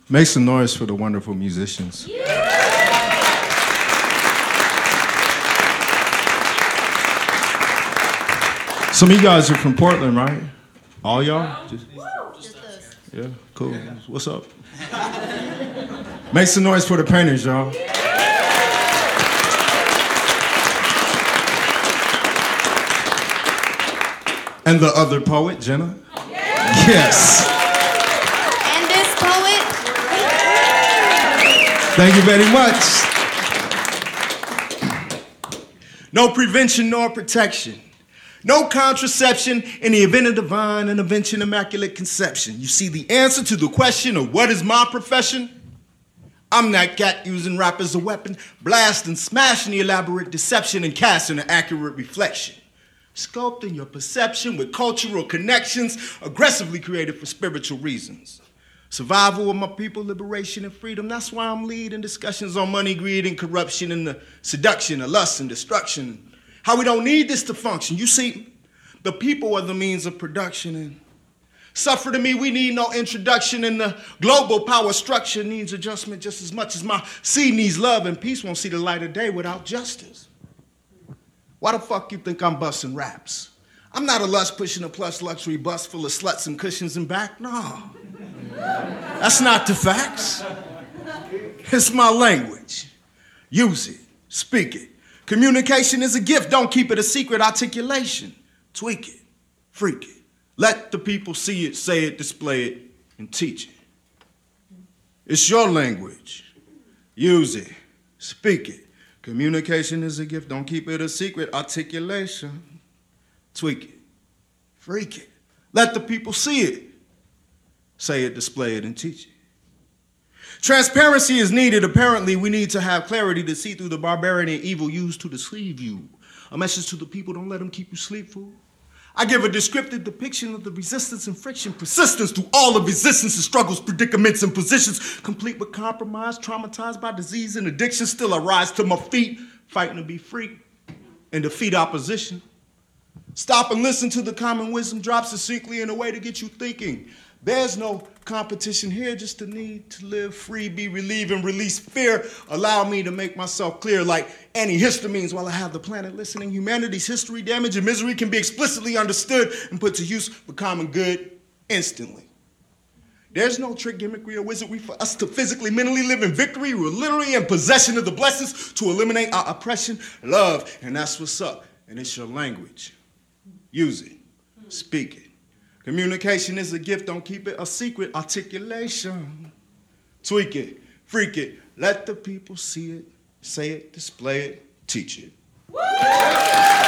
Make some noise for the wonderful musicians. Some of you guys are from Portland, right? All y'all? Just us. Yeah, cool. What's up? Make some noise for the painters, y'all. And the other poet, Jenna? Yes. And this poet? Thank you very much. No prevention nor protection. No contraception in the event of divine intervention, immaculate conception. You see, the answer to the question of what is my profession? I'm that cat using rap as a weapon, blasting, smashing the elaborate deception and casting an accurate reflection. Sculpting your perception with cultural connections, aggressively created for spiritual reasons. Survival of my people, liberation and freedom. That's why I'm leading discussions on money, greed, and corruption, and the seduction of lust and destruction. How we don't need this to function. You see, the people are the means of production, and suffer to me, we need no introduction, and the global power structure needs adjustment just as much as my seed needs love, and peace won't see the light of day without justice. Why the fuck you think I'm busting raps? I'm not a lust pushing a plush luxury bus full of sluts and cushions and back. No. That's not the facts. It's my language. Use it. Speak it. Communication is a gift. Don't keep it a secret. Articulation. Tweak it. Freak it. Let the people see it, say it, display it, and teach it. It's your language. Use it. Speak it. Communication is a gift. Don't keep it a secret. Articulation. Tweak it. Freak it. Let the people see it. Say it, display it, and teach it. Transparency is needed. Apparently, we need to have clarity to see through the barbarity and evil used to deceive you. A message to the people, don't let them keep you sleep, fool. I give a descriptive depiction of the resistance and friction, persistence through all of existence's struggles, predicaments, and positions, complete with compromise, traumatized by disease and addiction. Still I rise to my feet, fighting to be free and defeat opposition. Stop and listen to the common wisdom drops succinctly in a way to get you thinking. There's no competition here, just the need to live free, be relieved, and release fear. Allow me to make myself clear like antihistamines while I have the planet listening. Humanity's history, damage, and misery can be explicitly understood and put to use for common good instantly. There's no trick, gimmickry, or wizardry for us to physically, mentally live in victory. We're literally in possession of the blessings to eliminate our oppression, love, and that's what's up. And it's your language. Use it. Speak it. Communication is a gift, don't keep it a secret. Articulation. Tweak it, freak it, let the people see it, say it, display it, teach it. Woo!